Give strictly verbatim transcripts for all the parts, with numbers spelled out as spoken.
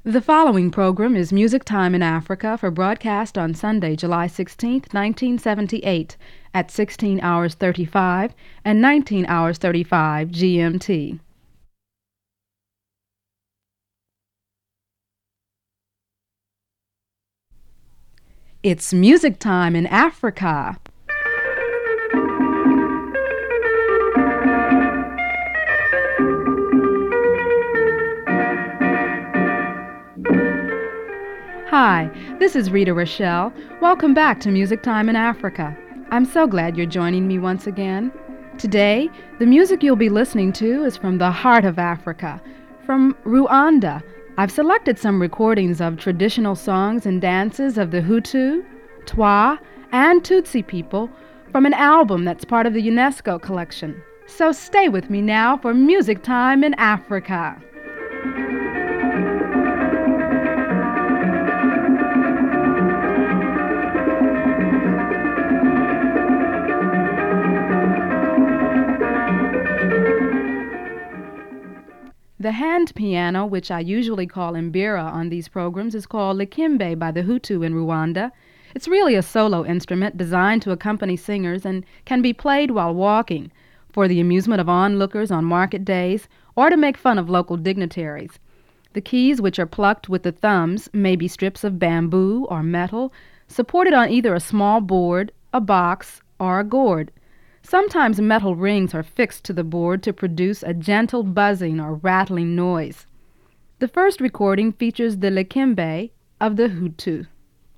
The following program is Music Time in Africa for broadcast on Sunday, July sixteenth, nineteen seventy-eight at sixteen hours thirty-five and nineteen hours thirty-five G M T. It's Music Time in Africa. Hi, this is Rita Rochelle. Welcome back to Music Time in Africa. I'm so glad you're joining me once again. Today, the music you'll be listening to is from the heart of Africa, from Rwanda. I've selected some recordings of traditional songs and dances of the Hutu, Twa, and Tutsi people from an album that's part of the UNESCO collection. So stay with me now for Music Time in Africa. The hand piano, which I usually call mbira on these programs, is called likimbe by the Hutu in Rwanda. It's really a solo instrument designed to accompany singers and can be played while walking, for the amusement of onlookers on market days, or to make fun of local dignitaries. The keys, which are plucked with the thumbs, may be strips of bamboo or metal, supported on either a small board, a box, or a gourd. Sometimes metal rings are fixed to the board to produce a gentle buzzing or rattling noise. The first recording features the likimbe of the Hutu.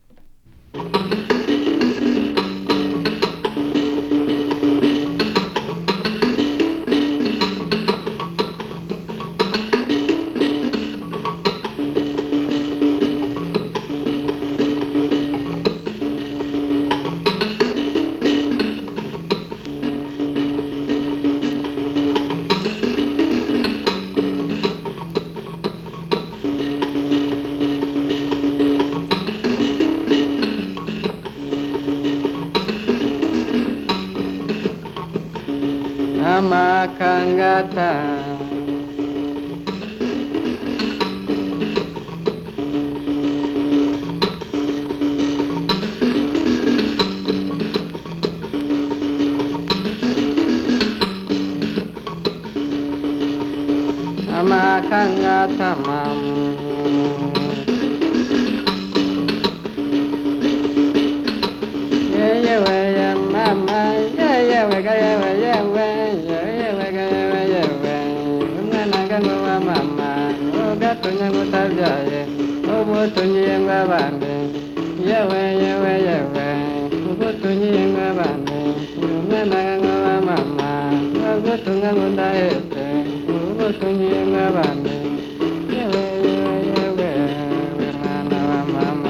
Amakangata Amakangata mamu Yeah, yeah, yeah, mama Yeah, yeah, yeah, yeah, yeah, mama, oh gatonya gutajaye, oh botonye ngabande, yewe yewe yewe, botonye ngabande, mwana ngaba mama, oh botonga ngundahete, oh botonye ngabande, yewe yewe yewe, mwana wa mama.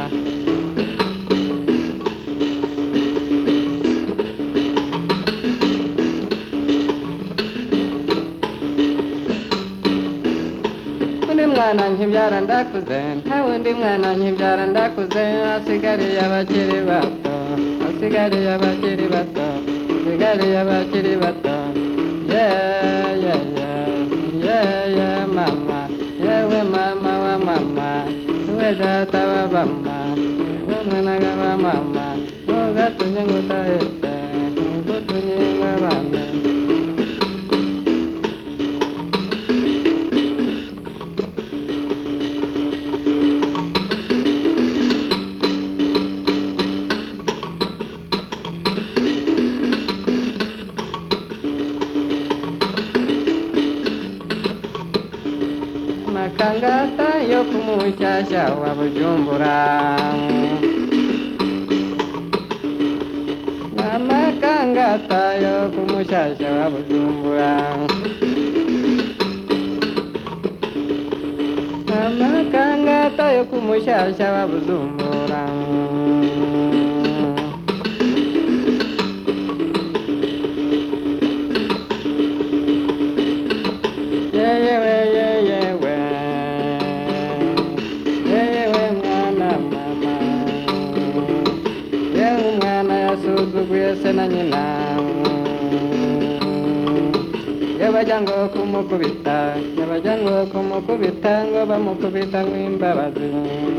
Mwana nkibyara ndakuze nta wundi mwana nkibyara ndakuze asigariye abakiri bato asigariye abakiri bato asigariye abakiri bato yeah yeah yeah yeah yeah mama yewe mama wa mama we data wa mama we mwana wa mama wo gatunye ngutahete ngutunye ngabande Makangata yo kumuchasha wa Bujumbura Makangata yo kumuchasha wa Bujumbura Makangata yo kumuchasha wa Bujumbura Yeah, yeah, yeah, yeah, Sena nyina Yaba nyabajyango kumukubita nyabajyango kumukubita ngo bamukubita nk'imbabazi.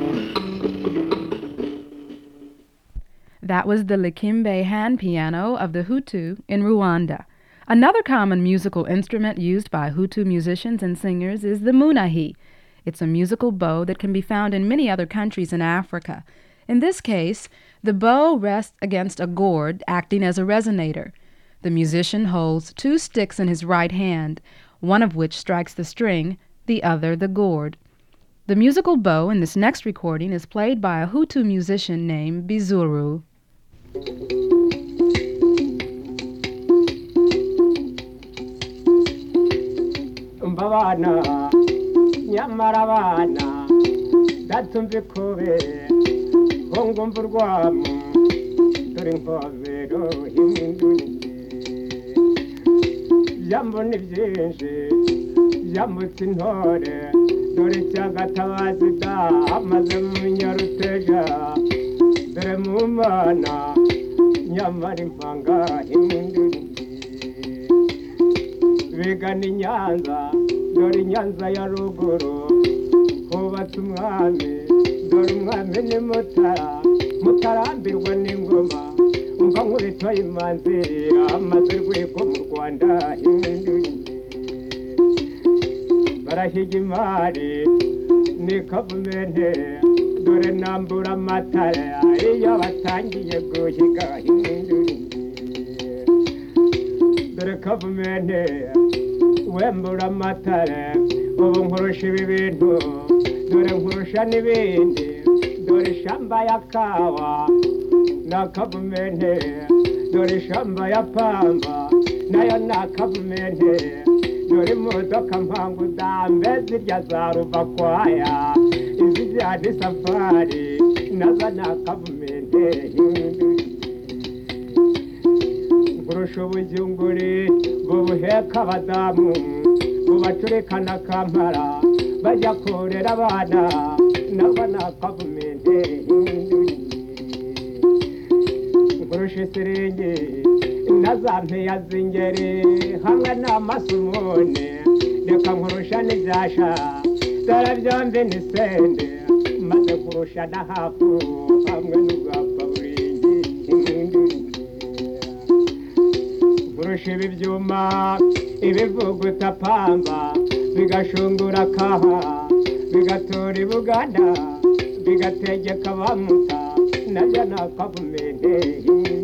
That was the Likimbe hand piano of the Hutu in Rwanda. Another common musical instrument used by Hutu musicians and singers is the munahi. It's a musical bow that can be found in many other countries in Africa. In this case, the bow rests against a gourd, acting as a resonator. The musician holds two sticks in his right hand, one of which strikes the string, the other the gourd. The musical bow in this next recording is played by a Hutu musician named Bizuru. Mbabana nyamara abana datumve kobe ngomva urwamo dore nkobero imunduni jambo ni byinshi jamutse intore dore cyagatabazi da amaze mu nyaruteja dore mu mana nyamara impanga imunduni bigana inyanza dore inyanza ya ruguru hubatse umwami dore umwami ni mutara mutarambirwa n'ingoma umva nkubitoye imanzi amaze rwego mu Rwanda imunduni barahiga imari ni kavumenti dore nambura amatara iyo batangiye guhiga imunduni dore kavumenti wembura amatara ubu nkurusha ibi bintu dore nkurusha n'ibindi dore shamba ya kawa na kavumenti dore shamba ya pamba nayo na kavumenti dore imodoka mpangu dambe zirya za ruvakwaya izijya ni safari nazo na kavumenti nkurusha ubujyunguri bubuheka abadamu bubacurikana kampara bajya kurera abana nabo na kavumenti nkurusha isiringi na za mpeya z'ingeri hamwe n'amasumune reka nkurusha n'ibyasha dore byombi ni sende maze kurusha na hafu hamwe n'ubwapfa buringi nkurusha ibi byuma ibivuguta pamba bigashungura kaha bigatora ibuganda bigategeka bamuta nabyo na kavumenti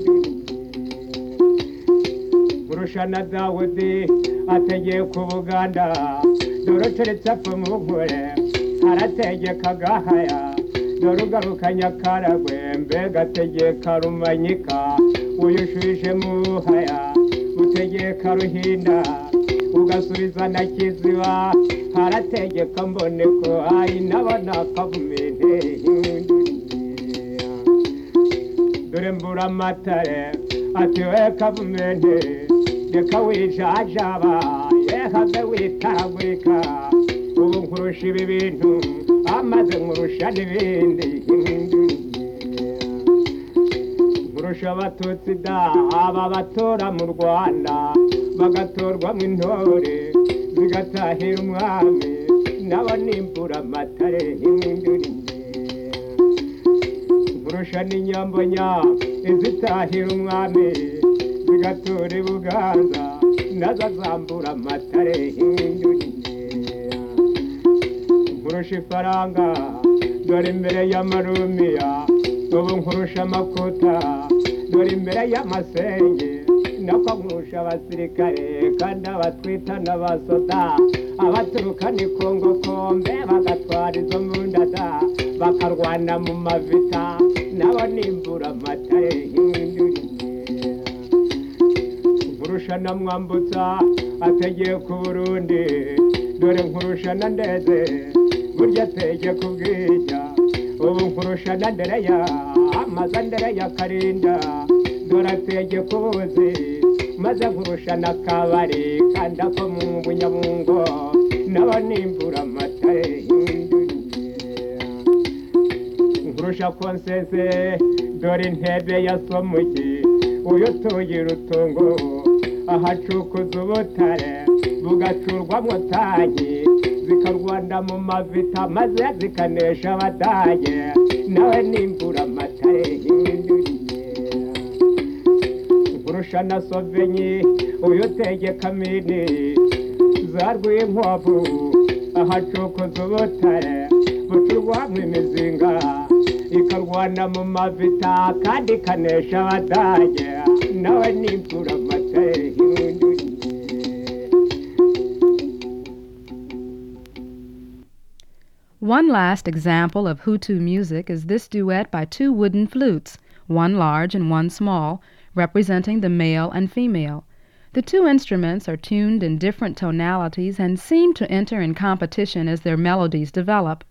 nkurusha na Dawudi ategeka ubuganda dore uturetse apfa mu nkore arategeka gahaya dore ugaruka Nyakaragwe mbega ategeka Rumanyika uyushuje mu haya utegeka Ruhinda ugasubiza na Kiziba harategeka Mboneko ari nabo na kavumenti dore mbura amatare ati we kavumenti reka wijajaba yehave witaragurika ubu nkurusha ibi bintu amaze nkurusha n'ibindi nkurusha abatutsi da aba batora mu Rwanda bagatorwamo intore zigatahira umwami nabo nimbura amatare imunduni nkurusha n'inyambonya izitahira umwami zigatora ibuganza nazo zambura amatare imunduni nkurusha ifaranga dore imbere y'amarumiya ubu nkurusha amakuta dore imbere y'amasenge nako nkurusha abasirikare kandi abatwita n'abasoda abaturuka ni Kongo kombe bagatwara izo mbundada bakarwana mu mavita nabo nimbura amatare imunduni nkurusha na Mwambutsa ategeka Burundi dore nkurusha na Ndeze burya ategeka Ubwishya ubu nkurusha na Ndereya amaze Ndereya Karinda dore ategeka Ubuzi maze nkurusha na Kabari kandi ako mu Bunyabungo nabo nimbura amatare nkurusha Konseze dore intebe ya Somuki uyu tugira utungo ahacukuza ubutare bugacurwamo tanki zikarwanda mu mavita maze zikanesha abadage nawe nimbura amatare hinduriye nkurusha na sovenyi uyu tegeka mini zarwiye inkwavu ahacokoza ubutare bucurwamo imizinga ikarwana mu mavita kandi ikanesha abadage nawe nimbura amatare hinduriye. One last example of Hutu music is this duet by two wooden flutes, one large and one small, representing the male and female. The two instruments are tuned in different tonalities and seem to enter in competition as their melodies develop.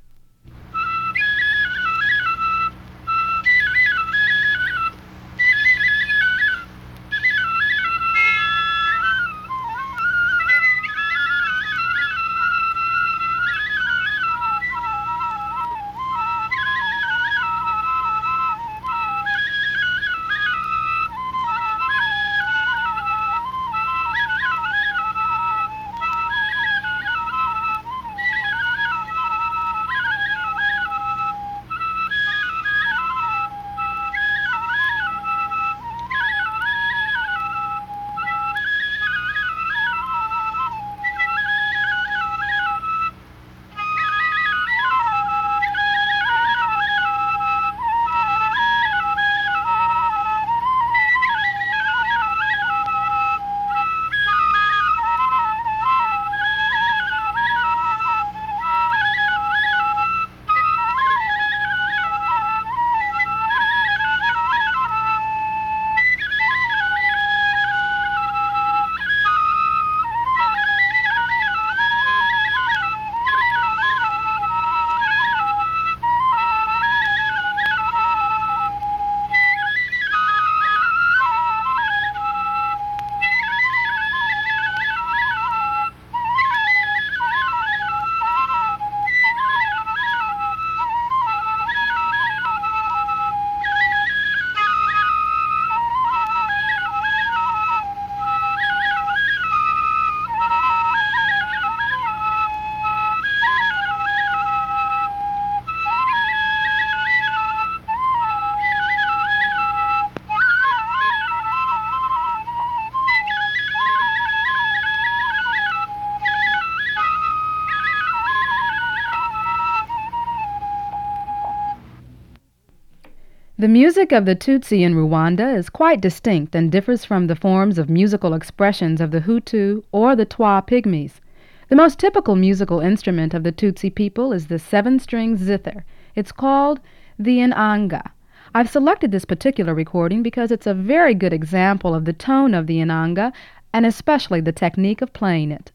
The music of the Tutsi in Rwanda is quite distinct and differs from the forms of musical expressions of the Hutu or the Twa Pygmies. The most typical musical instrument of the Tutsi people is the seven-string zither. It's called the inanga. I've selected this particular recording because it's a very good example of the tone of the inanga and especially the technique of playing it.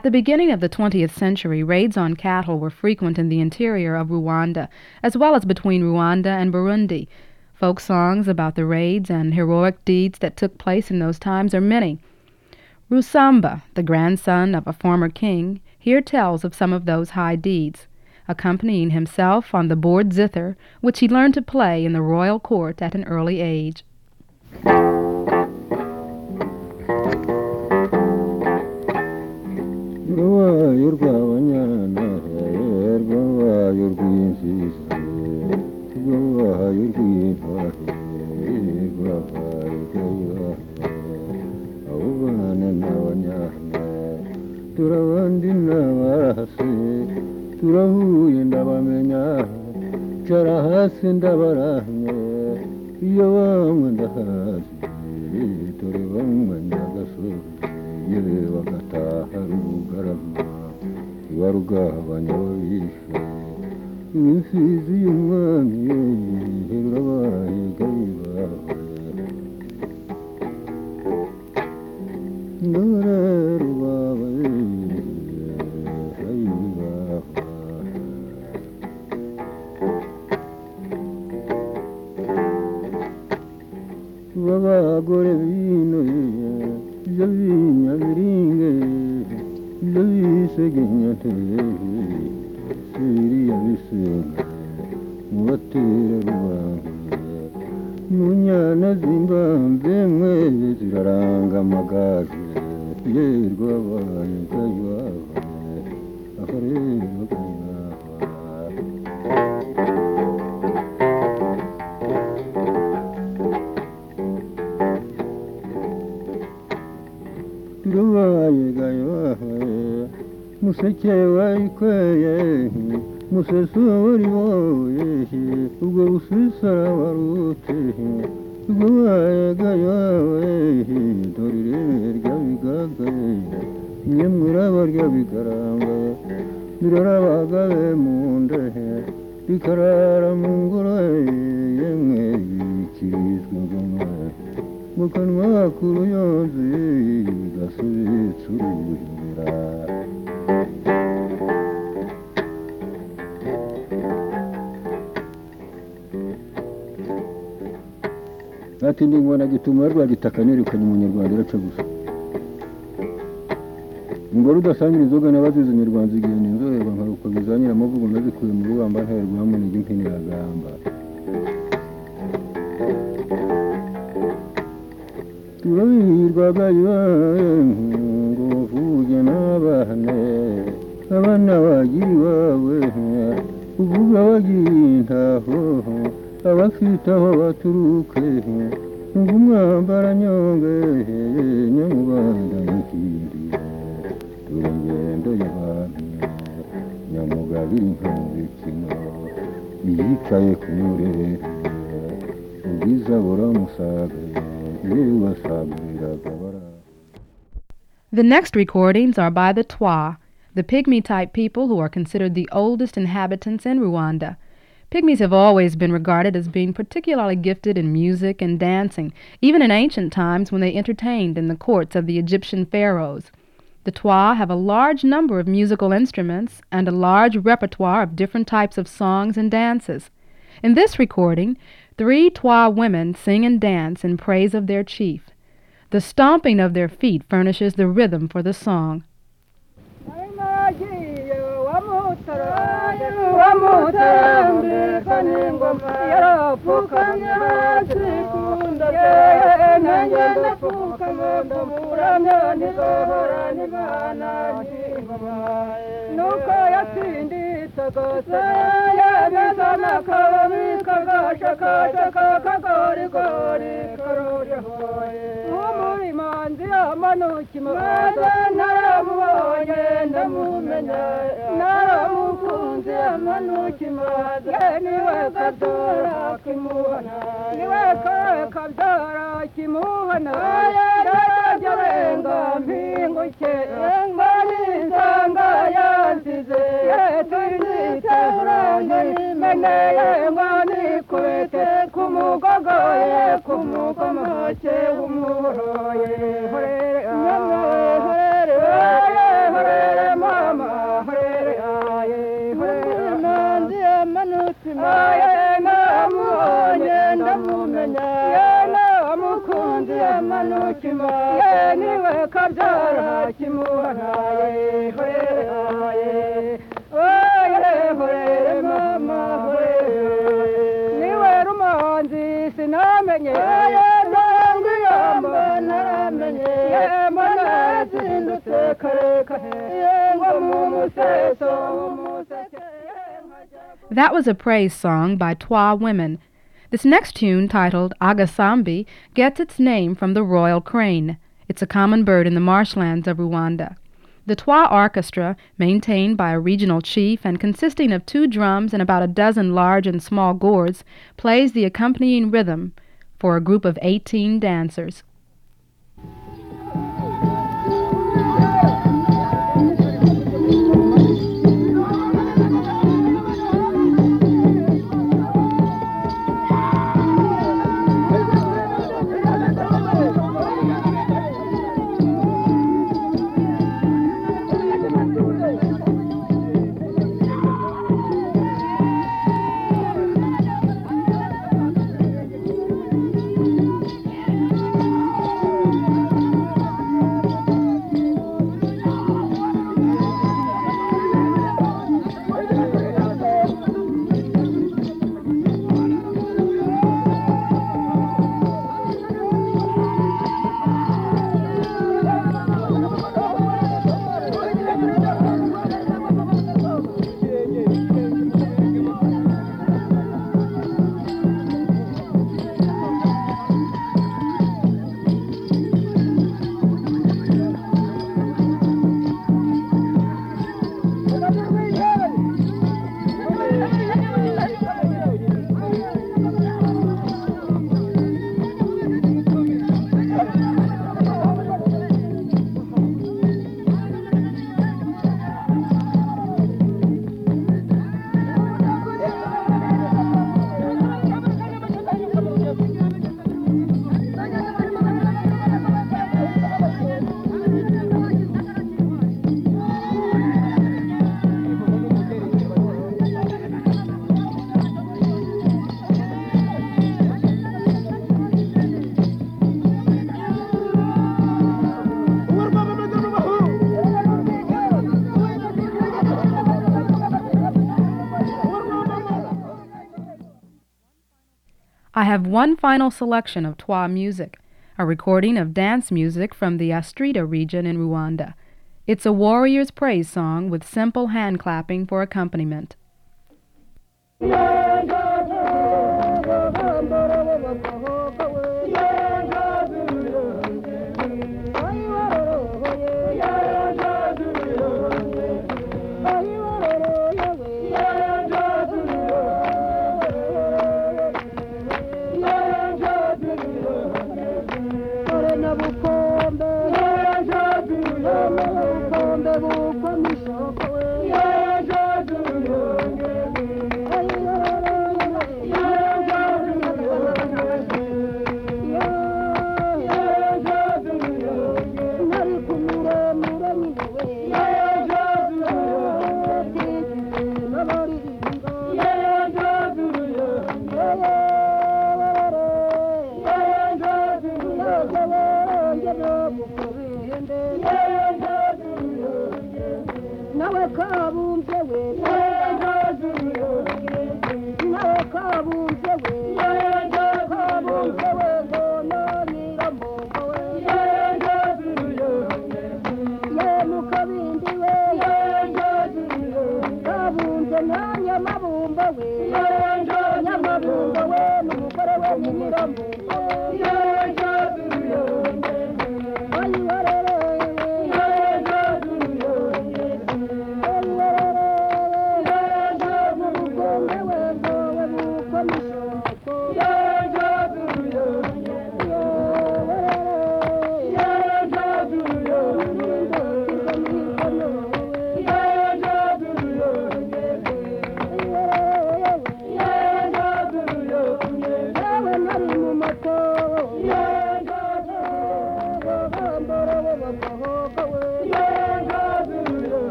At the beginning of the twentieth century, raids on cattle were frequent in the interior of Rwanda, as well as between Rwanda and Burundi. Folk songs about the raids and heroic deeds that took place in those times are many. Rusamba, the grandson of a former king, here tells of some of those high deeds, accompanying himself on the board zither, which he learned to play in the royal court at an early age. turahuye ndabamenya cara hasi ndabaramye iyo bamwe ndahazi dore bamwe nyagasozi yewe bagataha rugarama iwa rugabanya babishe imfizi y'umwami rurabaye gayibawe nore rubabaye abagore bino ibyo binyabiringe ibyo bisegenyateye siriya bisenga mubatere rubanga mu nyana zimbambe mwe ziraranga amagaju yerwa abaye gayibaye aho rero gayibaye rubaye gayibaye museke wayikweye musesori woye ubwo busisara warute rubaye gayibaye dorire ryabigagaye nyemuraba ryabigaranga birarabagabe mu ndehe bikarara mu ngoro yemwe bikirizwa ngoma mu kanwa k'uruyozi gasubitse uruhira ati ndi ngwana gituma rwagitaka nirukanye umunyarwanda iraca gusa ingoro udasangira inzoga n'abazize nyarwanda igenda inzoreba nkaruko bizanyira amavugo nazikuye mu rubamba nterwa hamwe n'igimpiniragamba turahirwa gayibaye ngo uvuge n'abana abana bagira iwawe uvuga bagira intaho abafite aho baturuke ngo umwambara nyonge nyamubanda n'ikindi dore ingendo y'abantu nyamugabira inka mu bikino yicaye ku murere ubwiza buramusagaye. The next recordings are by the Twa, the Pygmy-type people who are considered the oldest inhabitants in Rwanda. Pygmies have always been regarded as being particularly gifted in music and dancing, even in ancient times when they entertained in the courts of the Egyptian pharaohs. The Twa have a large number of musical instruments and a large repertoire of different types of songs and dances. In this recording, three Twa women sing and dance in praise of their chief. The stomping of their feet furnishes the rhythm for the song. nuko yatinditse gose yabizana kabami kagashakashaka kagorigori karojehoye umurimanzi amanukimbaza naramubonye ndamumenya naramukunze amanukimbaza niwe kabyara kimuhana niwe kabyara kimuhana yarajarenga mpinguke nsanga yansize yetunitehuranye meneye ngani kubete kumugogoye kumugomoke umuroye horere horere horere Simaye namubonye ndamumenya namukunzi amanukima niwe kabyara kimuharaye hoye hoye hoye mama hoye niwe rumanzi sinamenye nangwe yamba naramenye mana zindutse kare kare ngo mu museso umuseke. That was a praise song by Twa women. This next tune, titled Agasambi, gets its name from the royal crane. It's a common bird in the marshlands of Rwanda. The Twa orchestra, maintained by a regional chief and consisting of two drums and about a dozen large and small gourds, plays the accompanying rhythm for a group of eighteen dancers. I have one final selection of Twa music, a recording of dance music from the Astrida region in Rwanda. It's a warrior's praise song with simple hand clapping for accompaniment.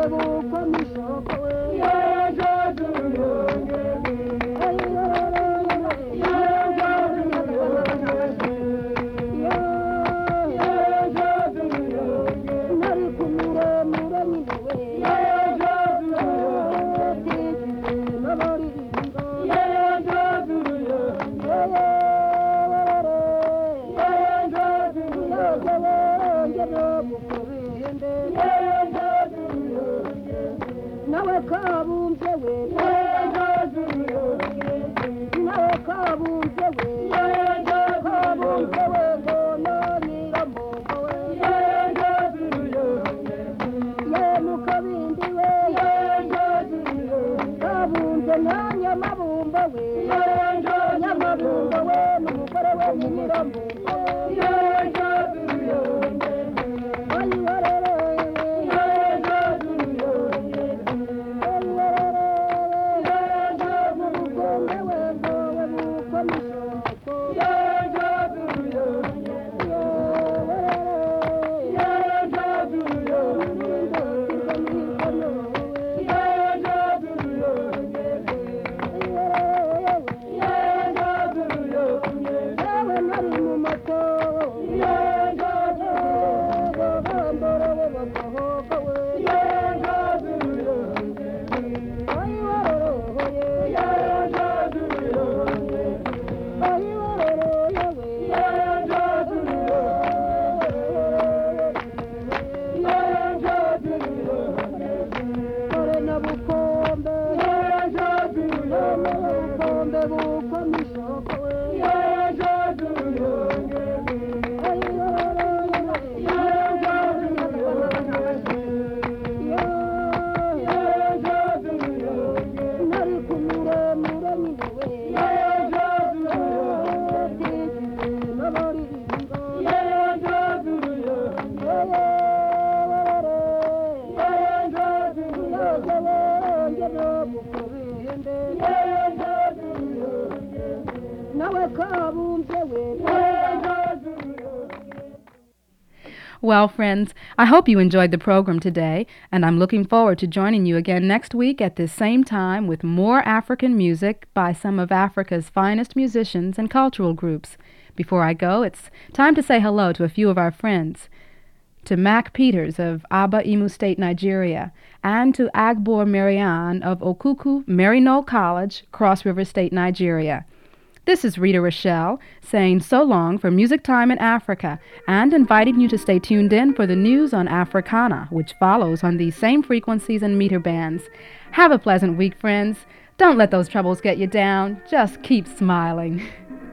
Well, friends, I hope you enjoyed the program today, and I'm looking forward to joining you again next week at this same time with more African music by some of Africa's finest musicians and cultural groups. Before I go, it's time to say hello to a few of our friends. To Mac Peters of Aba Imo State, Nigeria, and to Agbor Marianne of Okuku Maryknoll College, Cross River State, Nigeria. This is Rita Rochelle saying so long for Music Time in Africa and inviting you to stay tuned in for the news on Africana, which follows on these same frequencies and meter bands. Have a pleasant week, friends. Don't let those troubles get you down. Just keep smiling.